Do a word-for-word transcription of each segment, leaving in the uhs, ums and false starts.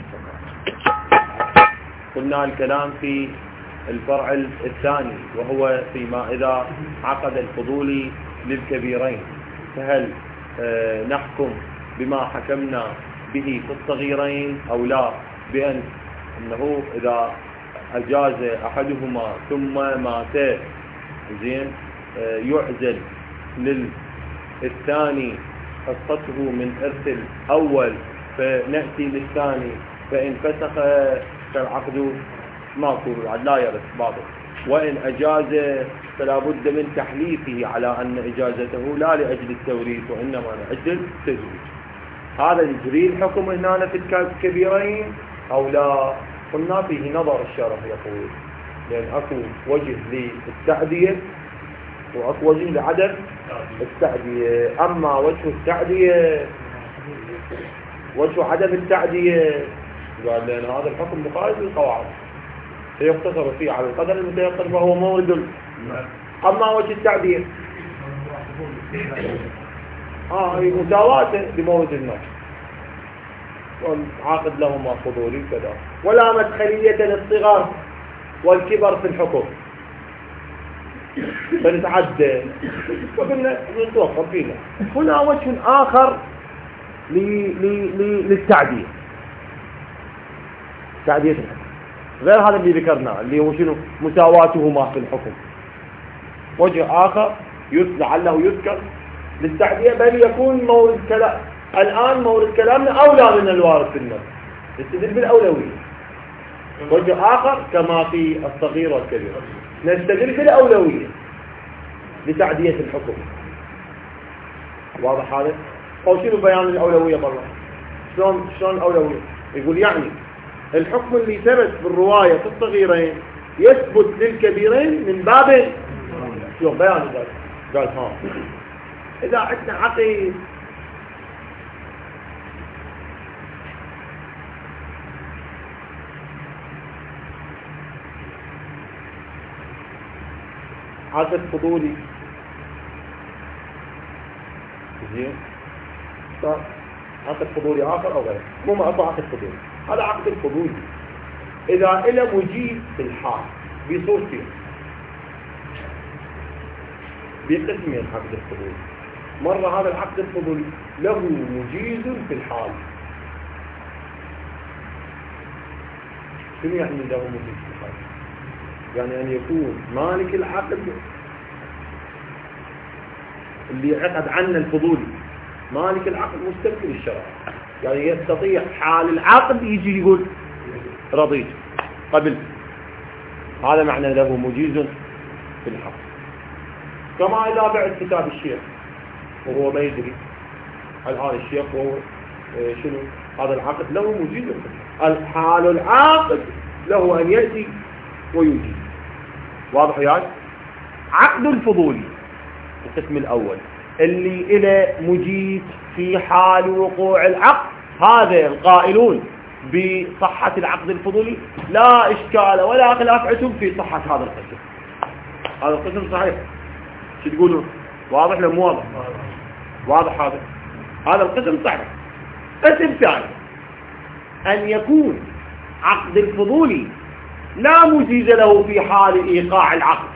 قلنا الكلام في الفرع الثاني وهو فيما إذا عقد الفضولي للكبيرين، فهل آه نحكم بما حكمنا به في الصغيرين أو لا، بأن أنه إذا أجاز أحدهما ثم مات زين آه يعزل للثاني حصته من إرث الأول، فنأتي للثاني فإن فسخ فالعقد ماكو لا يرث باطل، وإن أجاز فلا بد من تحليفه على أن إجازته لا لأجل التوريث وإنما لأجل التزويج. هذا يجري الحكم هنا في الكبيرين أو لا؟ قلنا فيه نظر الشرع يقول، لأن أكو وجه للتعدية وأكو وجه لعدم التعدية. أما وجه التعدية وجه عدم التعدية قال لأن هذا الحكم مخالف للقواعد يقتصر فيه على القدر المتيقن وهو مورد. أما وجه التعدية آه مساواته بمورد النص، والعاقد لهما فضولي كذا، ولا مدخلية للصغار والكبر في الحكم، فنتعدى وقلنا نتوقف فينا. هنا وجه آخر للتعدية، تعدية الحكم غير هذا اللي ذكرناه اللي هو شنو مساواتهما في الحكم. وجه آخر لعله يذكر للتعدية، بل يكون مورد كلام الآن مورد كلامنا أولى من الوارد في النص، نستدل بالأولوية. وجه آخر كما في الصغير والكبير نستدل بالأولوية لتعدية الحكم. واضح هذا؟ أو شنو بيان الأولوية بالله؟ شلون شلون الأولوية؟ يقول يعني الحكم اللي ثبت بالرواية في الصغيرين يثبت للكبيرين من باب شلون بيان ذلك؟ قال ها إذا عندنا عقيد عقد فضولي زين صار عقد فضولي آخر أو غيره، مو ما أطلع عقد فضولي. هذا عقد الفضولي إذا إلى مجيز في الحال بصورتين بقسمين. عقد الفضولي مرة هذا العقد الفضولي له مجيز في الحال. شنو يعني له مجيز في الحال؟ يعني أن يكون مالك العقد اللي عقد عنا الفضولي مالك العقد مستمكن الشرع، يعني يستطيع حال العقد يجي يقول رضيت قبلت. هذا معنى له مجيز في الحق. كما إذا بعت كتاب الشيخ وهو ما يدري هل هذا الشيخ وهو شنو هذا العقد له مجيز في الحق. حال العقد له أن يأتي ويجيز. واضح يعني؟ عقد الفضولي القسم الأول اللي إلى مجيز في حال وقوع العقد، هذا القائلون بصحة العقد الفضولي لا إشكال ولا خلاف عندهم في صحة هذا القسم. هذا القسم صحيح. شو تقولون؟ واضح لو مو واضح؟ واضح هذا؟ هذا القسم صحيح. قسم ثاني أن يكون عقد الفضولي لا مجيز له في حال إيقاع العقد،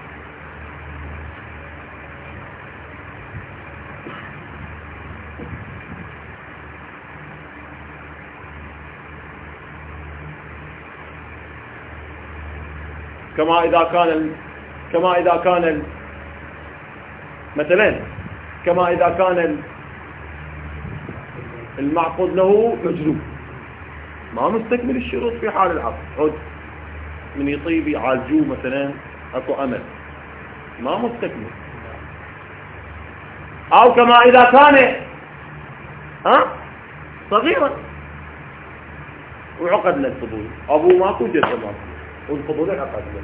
كما إذا كان ال... كما إذا كان ال... مثلا كما إذا كان ال... المعقود له مجلوب ما مستكمل الشروط في حال العقد، عد من يطيب يعالجوه مثلا اكو امل ما مستكمل. او كما اذا كان ها صغيرا وعقد له الفضول، ابوه ماكو جده ماكو والفضول عقد له،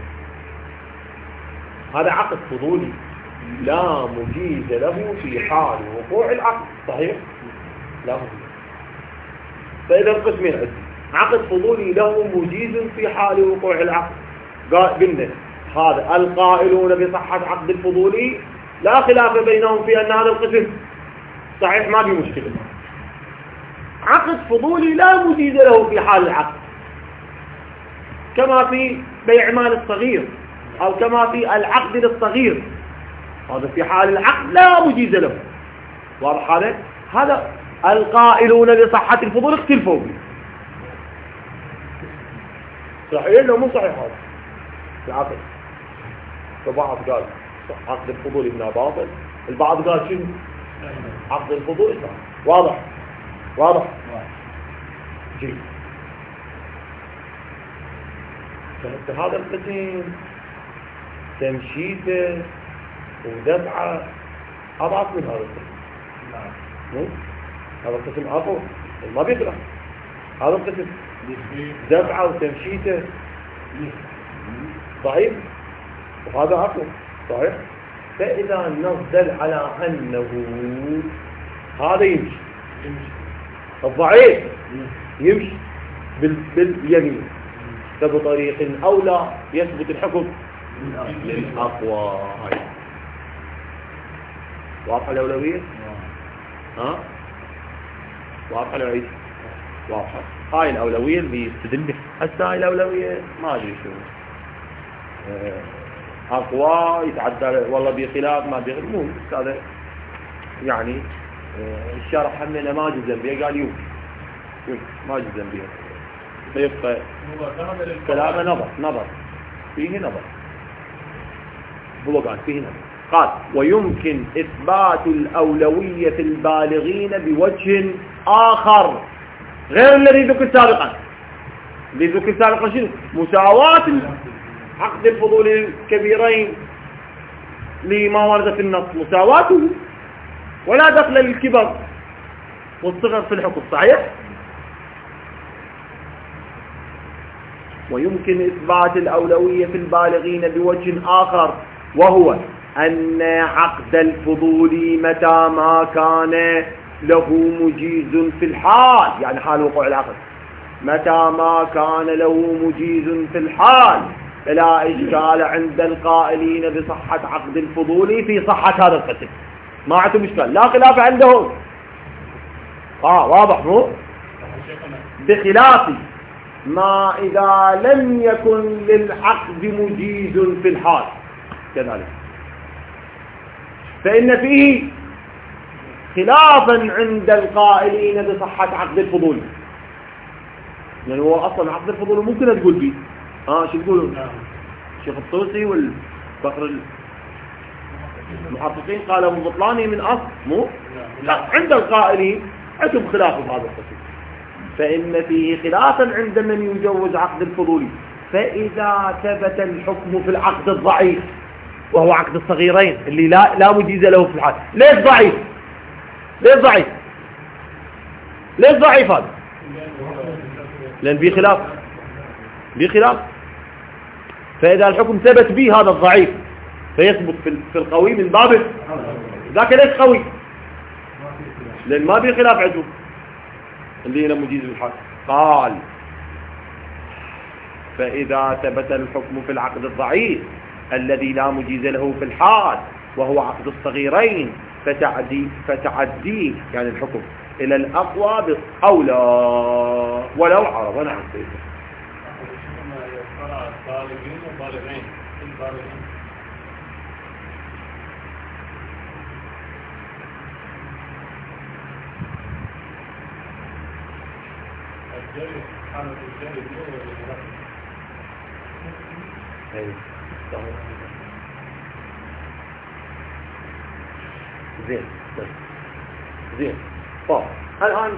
هذا عقد فضولي لا مجيز له في حال وقوع العقد. صحيح؟ لا مجيز. فاذا القسمين عندي عقد فضولي له مجيز في حال وقوع العقد، قلنا هذا القائلون بصحة عقد الفضولي لا خلاف بينهم في أن هذا القسم صحيح ما في مشكلة. عقد فضولي لا مجيز له في حال العقد، كما في بيع مال الصغير أو كما في العقد للصغير، هذا في حال العقد لا مجيز له. واضح هذا؟ هذا القائلون بصحة الفضول اختلفوا به. صحيح لو مو صحيح هذا العقد؟ فبعض قال عقد الفضول ابن باطل، البعض قال شنو؟ عقد الفضول صحيح. واضح؟ واضح؟ جيد. فانت هذا القسم تمشيته ودفعه أضعف من هذا القسم. هذا القسم أقوى ما بيقرأ. هذا القسم دفعه وتمشيته ضعيف وهذا أقوى صحيح. فإذا نزل على أنه هذا يمشي الضعيف يمشي باليمين، فبطريق أولى يثبت الحكم للأقوى. هاي واضحة الأولوية؟ ها؟ واضحة الأولوية؟ واضحة. هاي الأولوية اللي يستدل بها. هسه هاي الأولوية ما أدري شو أقوى يتعدى والله بخلاف ما بخلاف مو هذا يعني الشرح همنا ما جزم بيه قال يوم يوم ما جزم بيه فيبقى كلامه نظر نظر فيه نظر بلغان فيه نظر. قال ويمكن إثبات الأولوية في البالغين بوجه آخر غير الذي ذكر سابقا. الذي ذكر سابقا شنو؟ مساواة عقد الفضول الكبيرين لما ورد في النص مساواته ولا دخل للكبر والصغر في الحكم صحيح. ويمكن إثبات الأولوية في البالغين بوجه آخر وهو أن عقد الفضول متى ما كان له مجيز في الحال، يعني حال وقوع العقد، متى ما كان له مجيز في الحال فلا إشكال عند القائلين بصحة عقد الفضول في صحة هذا القسم. ما عندهم إشكال لا خلاف عندهم. آه واضح مو؟ بخلاف ما إذا لم يكن للعقد مجيز في الحال كذلك، فإن فيه خلافا عند القائلين بصحة عقد الفضول. يعني هو أصلا عقد الفضول ممكن تقول فيه ها شو تقولون؟ الشيخ الطوسي والفقر المحققين قالوا ببطلانه من أصل مو؟ لا عند القائلين عندهم خلاف في هذا القسم، فإن فيه خلافا عند من يجوز عقد الفضول. فإذا ثبت الحكم في العقد الضعيف وهو عقد الصغيرين اللي لا لا مجيز له في الحال. ليش ضعيف؟ ليش ضعيف؟ ليش ضعيف هذا؟ لأن في خلاف في خلاف. فإذا الحكم ثبت به هذا الضعيف فيثبت في القوي من بابه. ذاك ليش قوي؟ لأن ما في خلاف عندهم اللي هنا مجيز بالحال. قال فإذا ثبت الحكم في العقد الضعيف الذي لا مجيز له في الحال وهو عقد الصغيرين فتعدي فتعديه يعني الحكم إلى الأقوى بالأولى ولو عرضنا عن سيده. بالغين وبالغين البالغين الجري حالة الجري هو اللي زين زين. طب الآن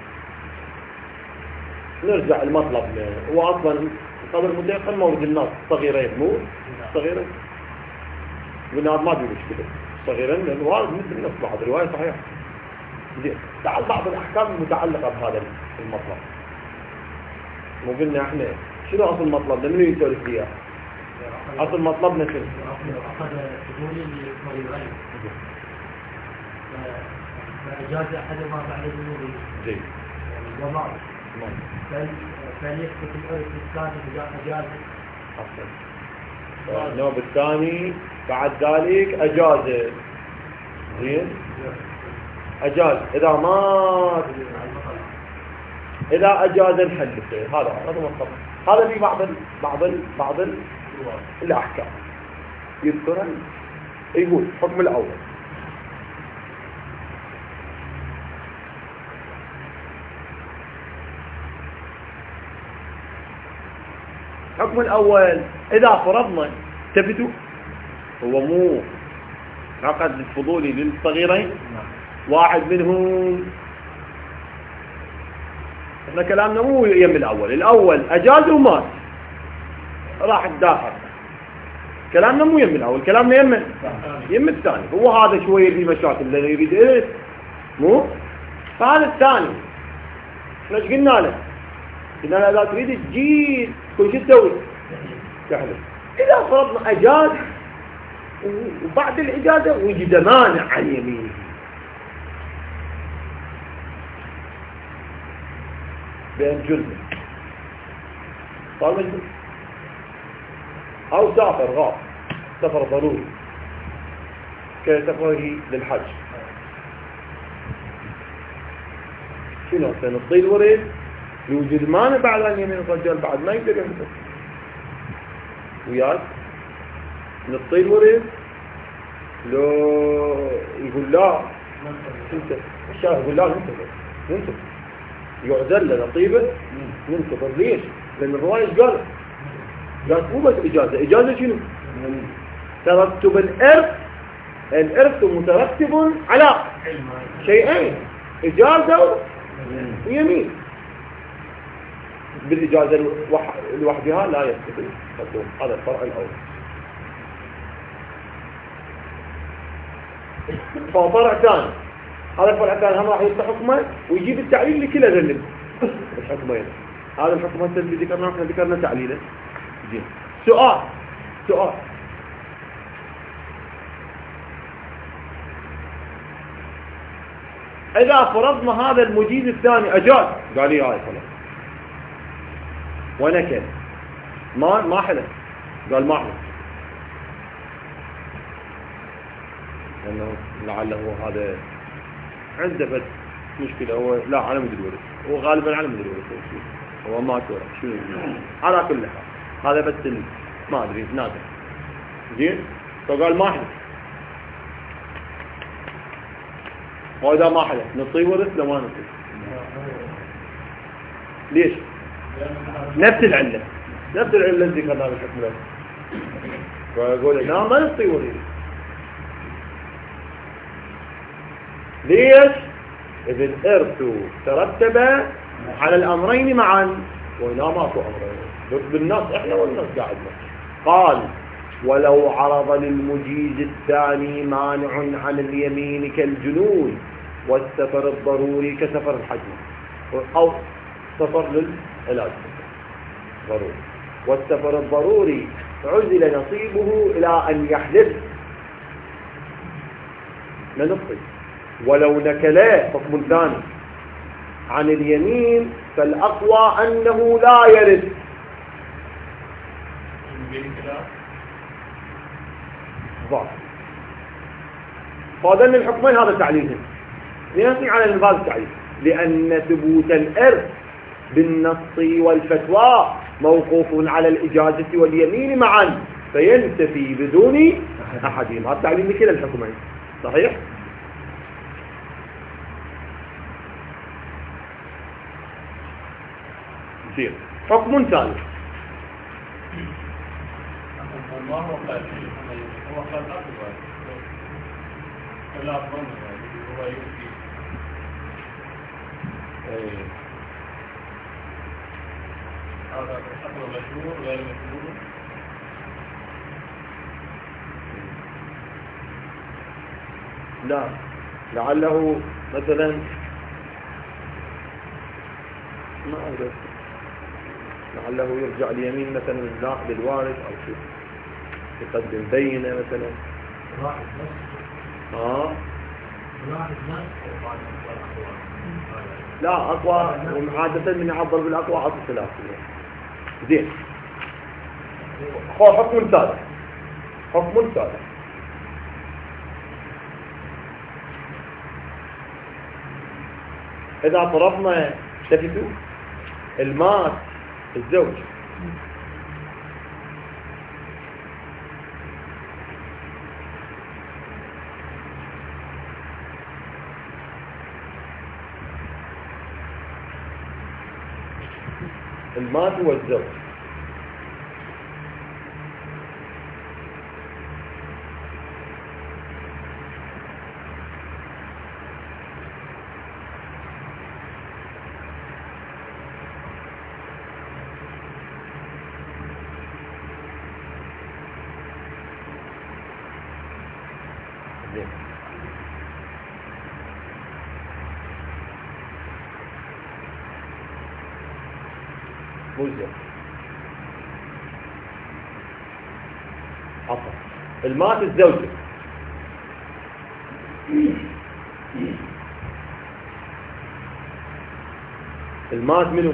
نرجع المطلب. هو أصلا قبل متيقن مورد الناس صغيرين مو صغيرين والناس ما بيقولش كده صغيرين لأنه وارد مثل النص بعض رواية صحيحة. زين تعال بعض الأحكام المتعلقة بهذا المطلب. مو قلنا احنا شنو أصل المطلب؟ لمن يسولف فيها؟ أصل مطلبنا شنو؟ أخذ فضولي للصغيرين فأجاز أحدهما بعد ذنوبه. جيد. ومال. فليثبت الأرث الثاني أجاز. أحسن. النوب الثاني بعد ذلك أجاز. زين. أجاز إذا مات إذا أجاز الحلفين هذا هذا مطلق. هذا في بعض ال بعض ال بعض ال الأحكام يذكرها. يقول الحكم الأول الحكم الأول إذا فرضنا تفتوا هو مو عقد الفضولي للصغيرين واحد منهم احنا كلامنا مو يم الأول الأول أجاز ومات راح الداخل كلامنا مو يم الأول كلامنا يم يم الثاني هو هذا شوية في مشاكل اللي يريد إيه مو فهذا الثاني احنا ايش قلنا له قلنا له إذا تريد تجيد كل شيء تسوي تحلف إذا فرضنا أجاز وبعد الإجازة وجد مانع عن يمينه بأن جزء طالما أو سافر غاب سفر ضروري كسفره للحج شنو سنطيل ورد يوجد مانع بعد أن يمين الرجال بعد ما يقدر يمسك وياك نطيل ورد لو يقول لا انت الشاهد يقول لا ننتظر ننتظر يعزل لنا طيبة ننتظر ليش؟ لأن الرواية ايش قالت؟ قالت مو بس إجازة إجازة شنو؟ ترتب الإرث الإرث مترتب على شيئين إجازة ويمين بالإجازة لوحدها لا يستطيع هذا الفرع الأول. ففرع ثاني هذا الفرع الثاني هم راح يفتح حكمه ويجيب التعليل لكل هذول الحكمين. هذا الحكم هسه اللي ذكرناه احنا ذكرنا تعليله. زين سؤال سؤال إذا فرضنا هذا المجيز الثاني أجاز قال لي هاي خلاص وانا كده ما ما حلف قال ما حلف لأنه لعله هذا عنده بس مشكلة هو لا على مدري الورث هو غالبا على مدري الورث هو ما تورث شو على كل حال هذا بس ما أدري نادر زين فقال ما حلف وإذا ما حلف نطي ورث لما نطي ليش نفس العلة نفس العلة اللي ذكرناها بالحكم الأول فيقول لا ما نطي ورث ليش إذا الإرث ترتب على الأمرين معا وإلا ماكو أمرين بالنص إحنا والنص قاعدنا قال ولو عرض للمجيز الثاني مانع عن اليمين كالجنون والسفر الضروري كسفر الحج أو سفر للعلاج ضروري والسفر الضروري عزل نصيبه إلى أن يحلف لنفسه ولو نكلا حكم ثاني عن اليمين فالأقوى أنه لا يرث ضعف فهذين الحكمين هذا تعليلهم لنسمع على هذا التعليل لأن ثبوت الإرث بالنص والفتوى موقوف على الإجازة واليمين معا فينتفي بدون أحدهم هذا التعليل لكلا الحكمين صحيح؟ زين حكم ثالث ما هو قال هو قال أكبر فلا أظن هو يؤتي هذا الحكم مشهور غير مشهور لا لعله مثلا ما أعرف لعله يرجع اليمين مثلا لا للوارث أو شيء يقدم بينة مثلا واحد بس آه واحد بس لا أقوى عادة من يعبر بالأقوى عطى ثلاثة زين هو حكم ثالث حكم ثالث إذا طرفنا تفتوا المات الزوج المات هو الزوج. زين. مو زين. عفوا. المات الزوجة المات منو؟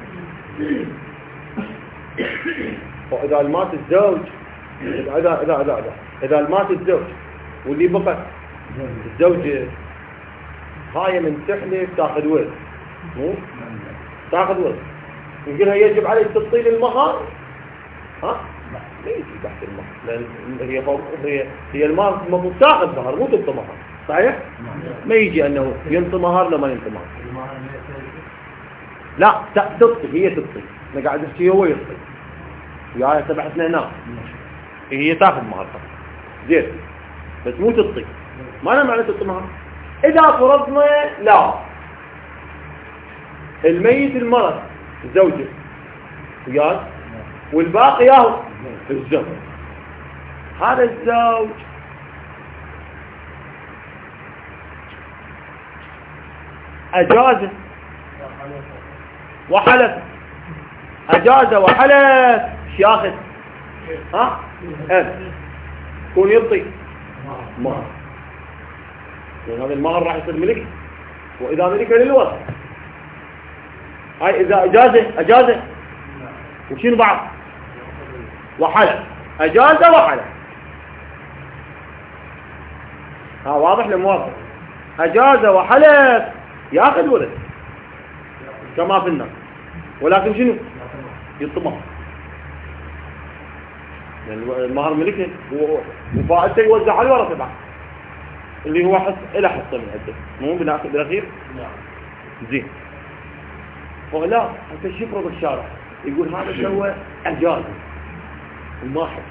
وإذا المات الزوج إذا إذا إذا إذا إذا المات الزوج واللي بقى الزوجة هاي من تحلف تاخذ ولد مو؟ تاخذ ولد نقولها يجب عليك تبطيل المهر ها؟ لا يجي تحت المهر لأن هي هي هي المهر المفروض تاخذ مهر مو تبطي مهر صحيح؟ ما يجي أنه ينطي مهر لما ينطي مهر لا تبطي هي تبطي أنا قاعد أحكي هو يبطي وياها سبحتنا هنا هي تاخذ مهر زين بس مو تبطي ما أنا معنى تبطي مهر إذا فرضنا لا الميت المرض الزوجة وياك والباقي ياهو الزوج هذا الزوج أجاز وحلف أجاز وحلف شياخذ ها أه كون يبطي مهر لأن هذا المهر راح يصير ملك وإذا ملك للورث هاي إذا أجازه أجازه وشين بعض وحلف أجازه وحلف ها واضح لمواضح أجازه وحلف يأخذ ولد كما في النار ولكن شنو يطمع يعني المهر ملكه وفائدته يوزع على الورثة بعد اللي هو حص إلى حصة من عدة مو بالأخير زين ولا حتى يفرض الشارع يقول هذا سوى أجاز وما حد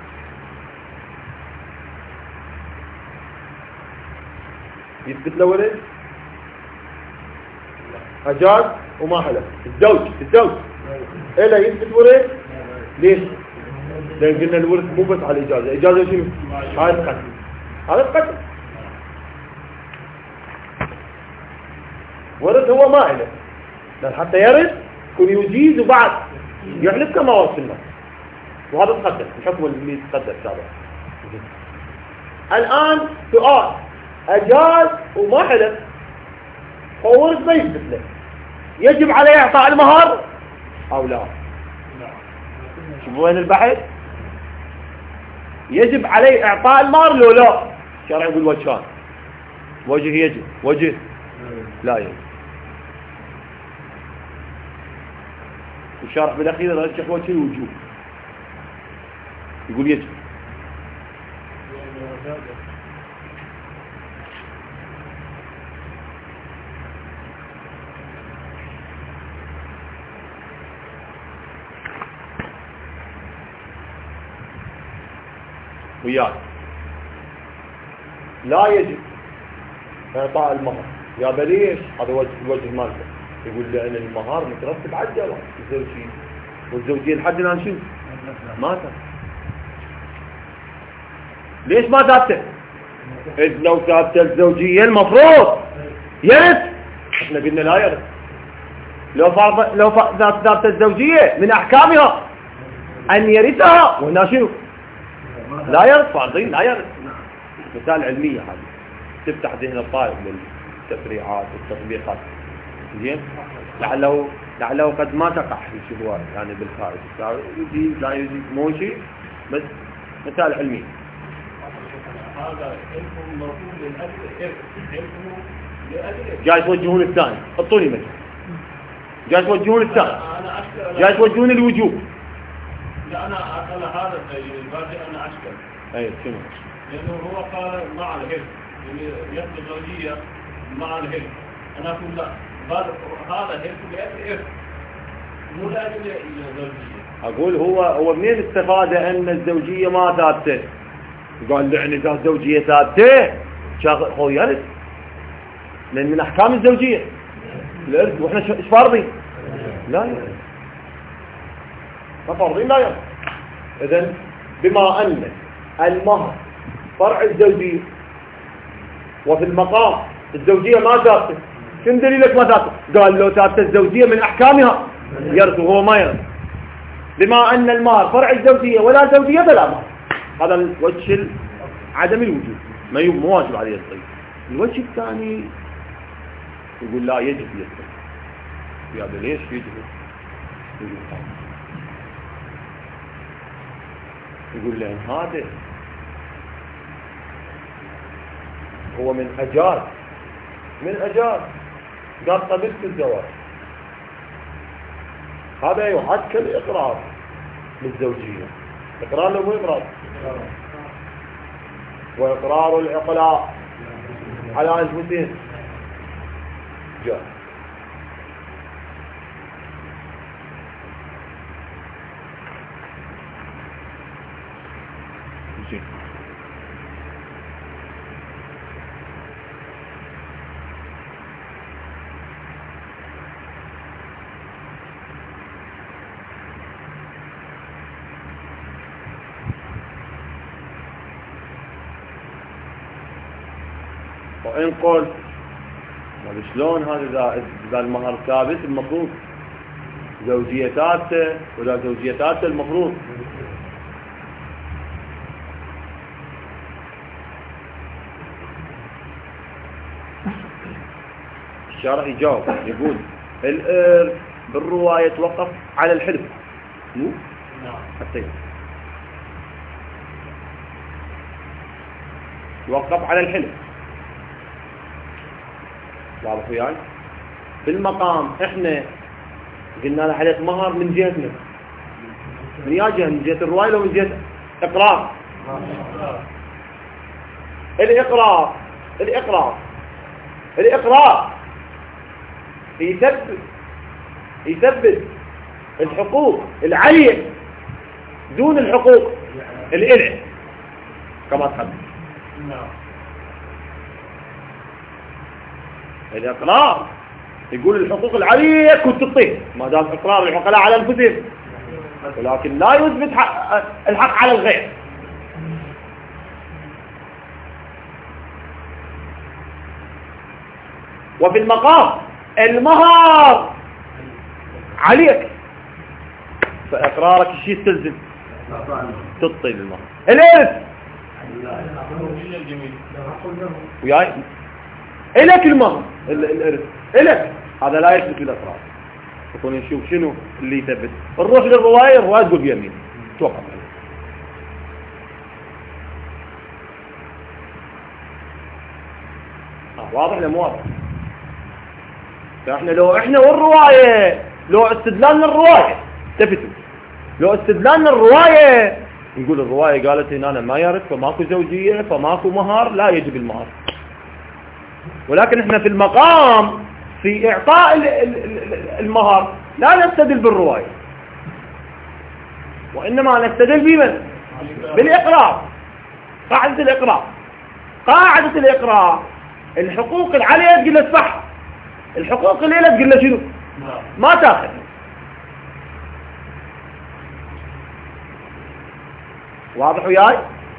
يثبت له ولد أجاز وما حلف الزوج الزوج إلا يثبت ولد ليش؟ لأن قلنا الورث مو بس على الإجازة إجازة شنو؟ هذا قتل هذا قتل ورث هو ما إله لأن حتى يرث يكون يجيز وبعد يحلف كما وصلنا وهذا تقدر بحكم اللي تقدر سابقا. الآن سؤال أجاز وما حلف هو ورث ما يثبت له يجب عليه إعطاء المهر أو لا؟ شوفوا وين البحث يجب عليه إعطاء المهر لو لا الشرع يقول وجهان وجه يجب وجه لا يجب الشرع بالأخير رجح وجه الوجوب يقول يجب وياك لا يجب إعطاء المهر يا بليش هذا وجه الوجه مالته يقول لأن المهر مترتب على الجواز يصير شيء والزوجية لحد الآن شو ما ثبت ليش ما ثبت إذ لو ثبت الزوجية المفروض يرث احنا قلنا لا يرث لو فرض لو ثبت الزوجية من أحكامها أن يرثها وهنا شنو لا يرث فرضين لا يرث مثال علمية هذه تفتح ذهن الطالب للتفريعات والتطبيقات زين لعله لعله قد ما تقع في شبهات يعني بالخارج يجي لا يجي مو شيء بس مثال علمي هذا علم موجود للأجل علم لأجل جاي توجهون الثاني حطوني مثل جاي توجهون السقف، انا اشكر جاي توجهون الوجوب. لا انا انا هذا الباقي انا اشكر. اي شنو؟ لانه هو قال مع الهل يعني يد الزوجيه مع الهل. انا اقول لا هذا هل لاجل ارث مو لاجل الزوجيه. اقول هو هو منين استفاد ان الزوجيه ما ثابته؟ قال يعني اذا الزوجيه ثابته شاغل هو يرث، لان من احكام الزوجيه الارث، واحنا ايش فارضين؟ لا يرث، ما فارضين لا يرث. اذا بما ان المهر فرع الزوجيه وفي المقام الزوجيه ما ثابته، شنو دليلك ما ثابته؟ قال لو ثابته الزوجيه من احكامها يرث وهو ما يرث. بما ان المهر فرع الزوجيه ولا زوجيه فلا مهر. هذا الوجه عدم الوجود، ما مو واجب عليه الطيب. الوجه الثاني يقول لا يجب يسلم. يا ليش يجب؟ يقول يقول لهم هذا هو من أجار من أجار قال قبلت الزواج، هذا يعد كالإقرار للزوجية. إقرار له مو إقرار؟ وإقرار العقلاء على أنفسهم جاء. وإن قلت ما شلون هذا إذا إذا المهر ثابت المفروض زوجية ثابتة ولا زوجية ثابتة المفروض. الشارح يجاوب يقول الإرث بالرواية توقف على الحلف مو؟ نعم. حتى توقف على الحلف. واضح وياي؟ في المقام احنا قلنا له عليك مهر من جهتنا، من يا جهه؟ من جهه الروايه لو من جهه اقرار؟ الاقرار الاقرار الاقرار يثبت يثبت الحقوق العاليه دون الحقوق الإلع كما تقدم. نعم. الإقرار يقول الحقوق العالية كنت تطير ما دام إقرار العقلاء على أنفسهم، ولكن لا يثبت الحق على الغير. وفي المقام المهر عليك، فإقرارك الشيء يستلزم تطير المهر. الإرث وياي إلك المهر الإرث إلك، هذا لا يثبت الإقرار. يكون نشوف شنو اللي يثبت. نروح للرواية، الرواية تقول بيمين توقف. آه واضح ولا مو واضح؟ فاحنا لو احنا والرواية لو استدلالنا الرواية تفتوا، لو استدلالنا الرواية نقول الرواية قالت ان انا ما يرث فماكو زوجية فماكو مهر لا يجب المهر. ولكن احنا في المقام في اعطاء المهر لا نستدل بالرواية، وانما نستدل بمن؟ بالاقرار. قاعدة الاقرار قاعدة الاقرار الحقوق العالية تقول له ادفعها، الحقوق الليلة تقول له شنو؟ ما تاخذ. واضح وياي؟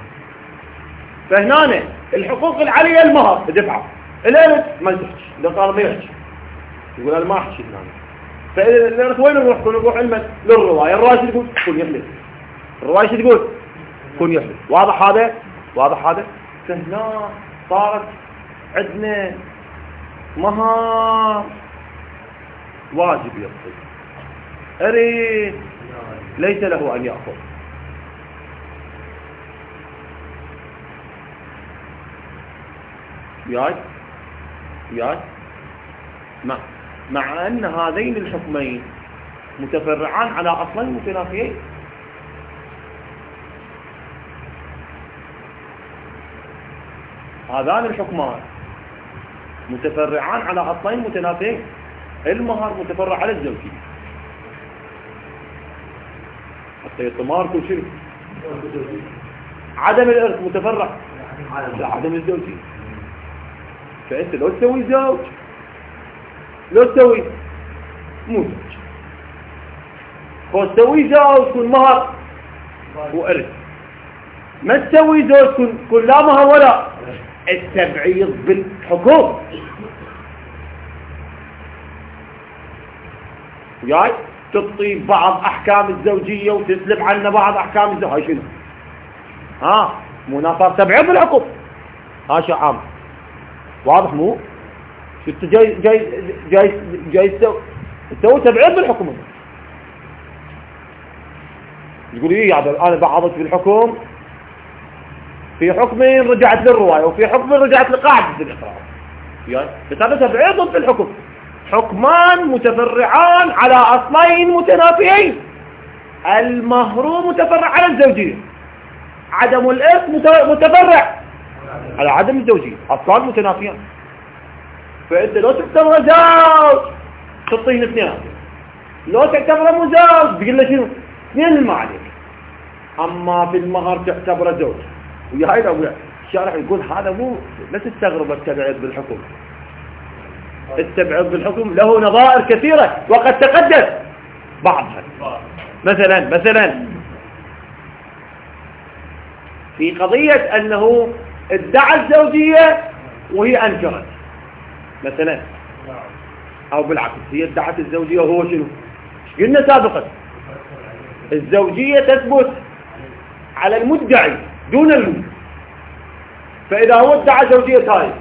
فهنا الحقوق العالية المهر بدفعه، الإرث ما تحكي، ده قال ما يحكي، يقول أنا ما أحكي هنا. فالإرث وين نروح؟ نروح علما للرواية. الرواية شو تقول؟ كن يحلف. الرواية شو تقول؟ كن يحلف. واضح هذا؟ واضح هذا؟ فهنا صارت عندنا مهر واجب يقصد، إرث ليس له أن يأخذ. وياي وياي ما مع أن هذين الحكمين متفرعان على أصلين متنافيين. هذان الحكمان متفرعان على أصلين متنافيين. المهر متفرع على الزوجية، حتى يطمار كل شيء. عدم الإرث متفرع على عدم الزوجية. فأنت لو تسوي زوج لو تسوي مو زوج، هو تسوي زوج كن مهر وإرث، ما تسوي زوج كن, كن لا مهر ولا التبعيض بالحكم. جاي تعطي بعض أحكام الزوجية وتسلب عنا بعض أحكام الزوجية. هاي شنو؟ ها مناصر تبعيض بالحكم. ها شيء عام واضح مو؟ شو انت جاي جاي جاي جاي تسوي تبعيض بالحكم. يقول ايه يعني انا بعضت بالحكم، في حكم رجعت للرواية وفي حكم رجعت لقاعدة الإقرار، يعني بس هذا تبعيض بالحكم. حكمان متفرعان على أصلين متنافيين. المهر متفرع على الزوجية، عدم الإرث متفرع على عدم الزوجية، أصلان متنافيان. فأنت لو تعتبر زوج تعطيه اثنين، لو تعتبر مو زوج تقول له شنو؟ اثنين ما عليك. أما في المهر تعتبر زوج. ويا هاي لو الشارع يقول هذا مو، لا تستغرب التبعيض بالحكم. التبعيض بالحكم له نظائر كثيرة وقد تقدم بعضها. مثلا مثلا في قضية أنه ادعى الزوجية وهي أنكرت مثلا، أو بالعكس هي ادعت الزوجية وهو شنو؟ قلنا سابقا الزوجية تثبت على المدعي دون المدعي. فإذا هو ادعى زوجية هاي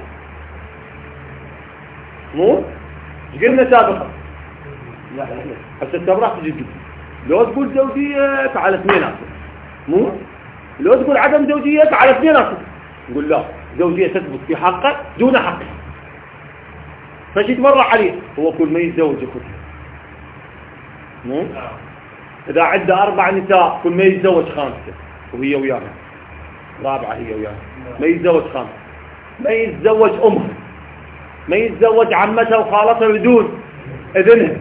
مو قلنا سابقا لا لا حتى التبرع تجي تقول لو تقول زوجية على اثنين مو، لو تقول عدم زوجية على اثنين نقول لا، زوجية تثبت في حقه دون حقه. فش يتمرع عليه؟ هو كل ما يتزوج يخذ مو، إذا عنده أربع نساء كل ما يتزوج خامسة وهي وياها، رابعة هي وياها، ما يتزوج خامسة، ما يتزوج أمها، ما يتزوج عمتها وخالتها بدون إذنها.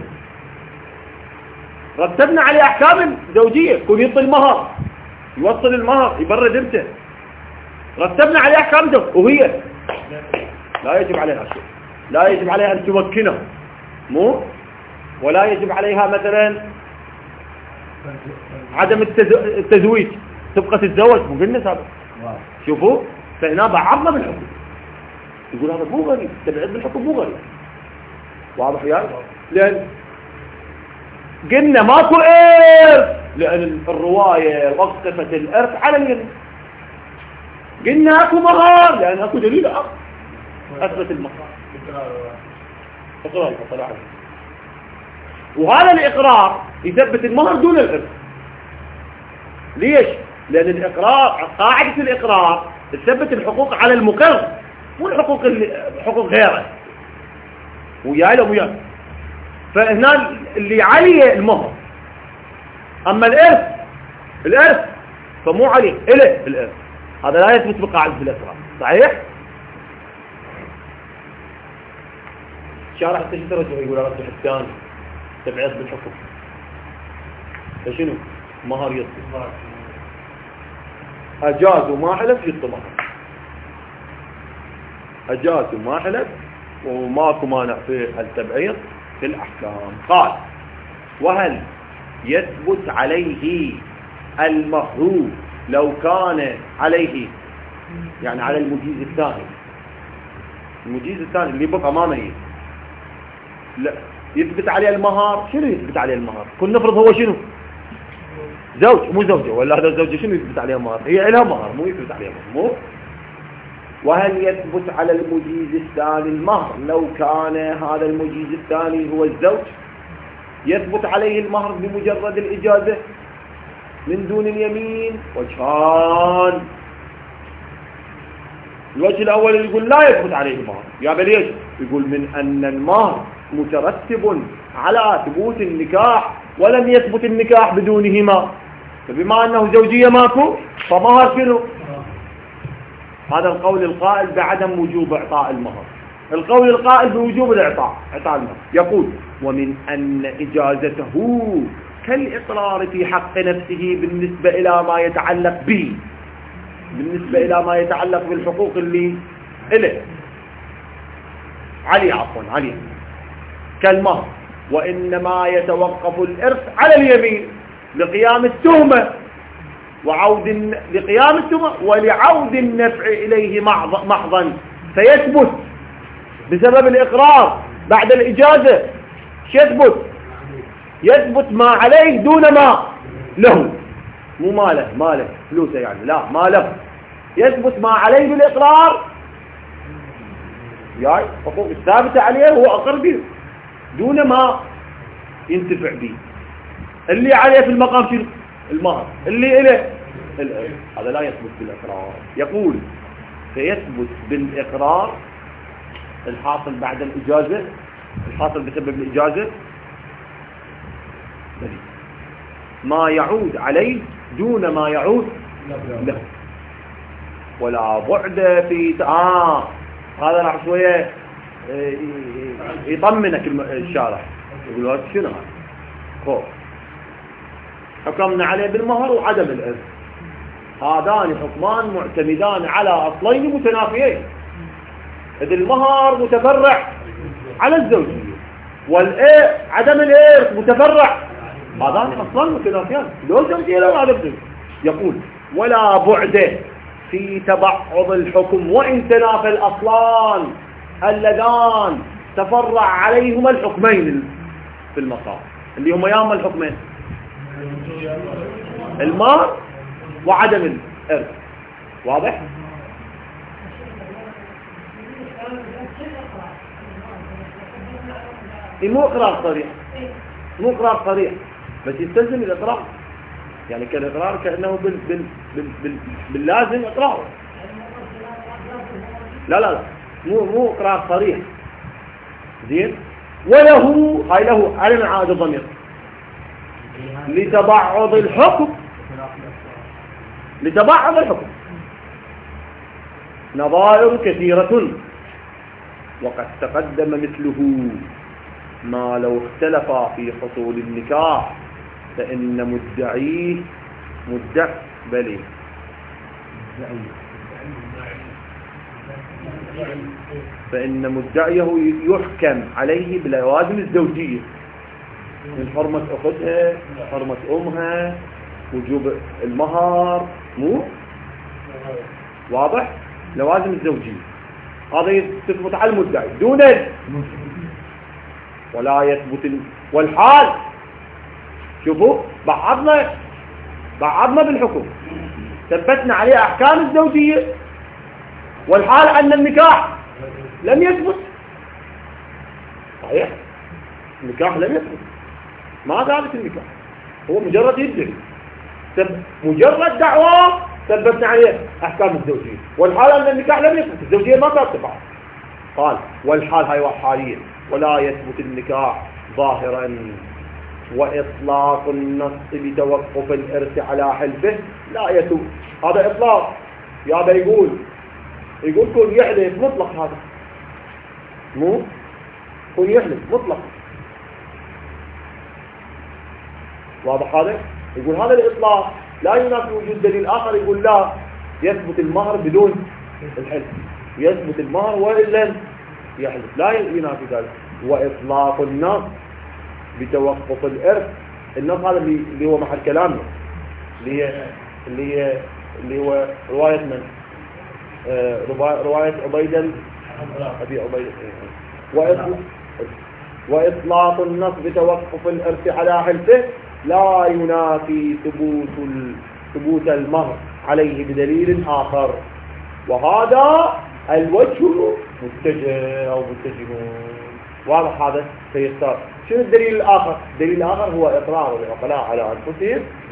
رتبنا عليه أحكام زوجية، كل يعطي المهر، يوصل المهر، يبرد ابنته. رتبنا عليه أحكام زوج، وهي لا يجب عليها شيء، لا يجب عليها أن تمكنه مو، ولا يجب عليها مثلا عدم التزويج، تبقى تتزوج. مو قلنا سابق شوفوا، فهنا بعضنا بالحكم. يقول هذا مو غريب، تبعيض بالحكم مو غريب. واضح يعني؟ لأن قلنا ماكو إرث، لأن الرواية وقفت الإرث على اليمين. قلنا اكو مهر لأن اكو دليل آخر أثبت المهر. اقرأ طلع عليه. وهذا الإقرار يثبت المهر دون الإرث. ليش؟ لأن الإقرار قاعدة الإقرار تثبت الحقوق على المقر، مو الحقوق حقوق غيره. وياي لو وياي. فهنا اللي عليه المهر. أما الإرث الإرث فمو عليه إله الإرث، هذا لا يثبت بقاعدة الإقرار. صحيح؟ شارع التجديد يقول على الصحة الثاني تبعيض بالحكم. فشنو؟ مهر يطلب أجاز وما حلف يطلب مهر، أجاز وما حلف وماكو مانع في التبعيض في الأحكام. قال وهل يثبت عليه المهر لو كان عليه، يعني على المجيز الثاني، المجيز الثاني اللي بقى أمامه، لا يثبت عليه المهر. شنو يثبت عليه المهر؟ كل نفرض هو شنو زوج مو زوجة، ولا هذا الزوجة شنو يثبت عليها مهر؟ هي لها مهر مو يثبت عليها مهر مو. وهل يثبت على المجيز الثاني المهر لو كان هذا المجيز الثاني هو الزوج؟ يثبت عليه المهر بمجرد الإجازة من دون اليمين. وجهان. الوجه الأول يقول لا يثبت عليه المهر. يا بليش؟ يقول من أن المهر مترتب على ثبوت النكاح ولم يثبت النكاح بدونهما، فبما أنه زوجية ماكو فمهر شنو؟ هذا القول القائل بعدم وجوب إعطاء المهر. القول القائل بوجوب الإعطاء إعطاء المهر يقول: ومن أن إجازته كالإقرار في حق نفسه بالنسبة إلى ما يتعلق به، بالنسبة إلى ما يتعلق بالحقوق اللي إله علي عفوا علي كالمهر، وإنما يتوقف الإرث على اليمين لقيام التهمة وعود لقيام التهمة ولعود النفع إليه محضا، فيثبت بسبب الإقرار بعد الإجازة. يثبت يثبت ما عليه دون ما له، مو ماله ماله فلوسه يعني، لا ما له، يثبت ما عليه بالإقرار، يعني حقوق الثابتة عليه هو أقر به دون ما ينتفع به. اللي عليه في المقام شنو؟ المهر، اللي إله الإرث. هذا لا يثبت بالإقرار. يقول: فيثبت بالإقرار الحاصل بعد الإجازة، الحاصل بسبب الإجازة ما يعود عليه دون ما يعود له، ولا بعد في آه هذا راح شوية يطمنك الشارع، يقول هذا شنو هذا؟ خوف حكمنا عليه بالمهر وعدم الإرث، هذان حكمان معتمدان على أصلين متنافيين، إذ المهر متفرع على الزوجية والإيه عدم الإرث متفرع، هذان أصلان متنافيان، لو زوجية لو عدم زوجية. يقول: ولا بعد في تبعض الحكم وإن تنافى الأصلان اللذان تفرع عليهما الحكمين في المقام، اللي هما ياما الحكمين المهر وعدم الإرث. واضح؟ مو إقرار صريح، مو إقرار صريح، بس يستلزم الإقرار، يعني كالإقرار كأنه بال بال بال بال باللازم إقرار. لا لا لا مو مو إقرار صريح. زين. وله هاي له علم عاد الضمير لتبعض الحكم، لتبعض الحكم نظائر كثيرة، وقد تقدم مثله ما لو اختلف في حصول النكاح فإن مدعيه مدع بلي فإن مدعيه يحكم عليه بلوازم الزوجية من حرمة أختها، حرمة أمها، وجوب المهر، مو واضح؟ لوازم الزوجية هذا تثبت على المدعي دون ولا يثبت. والحال شوفوا بعضنا بعضنا بالحكم ثبتنا عليه أحكام الزوجية، والحال أن النكاح لم يثبت. صحيح النكاح لم يثبت، ما ثابت النكاح، هو مجرد يدعي، مجرد دعوة ثبتنا عليه أحكام الزوجية، والحال أن النكاح لم يثبت، الزوجية ما ثابتة بعد. قال: والحال هاي حاليا ولا يثبت النكاح ظاهرا، وإطلاق النص بتوقف الإرث على حلفه لا يثبت. هذا إطلاق، يا يقول يقول كل يحلف مطلق، هذا مو كل يحلف مطلق. واضح هذا؟ يقول هذا الإطلاق لا ينافي وجود دليل آخر يقول لا يثبت المهر بدون الحلف، يثبت المهر وإلا يحلف، لا ينافي ذلك. وإطلاق النص بتوقف الإرث، النص هذا اللي هو محل كلامنا، اللي هي اللي هي اللي هو رواية من آه رواية عبيدة أبي عبيدة. وإطلاق النص بتوقف الإرث على حلفه لا ينافي ثبوت ثبوت المهر عليه بدليل آخر، وهذا الوجه متجه أو متجهون. واضح هذا؟ فيختار شنو الدليل الآخر؟ الدليل الآخر هو إقرار العقلاء على أنفسهم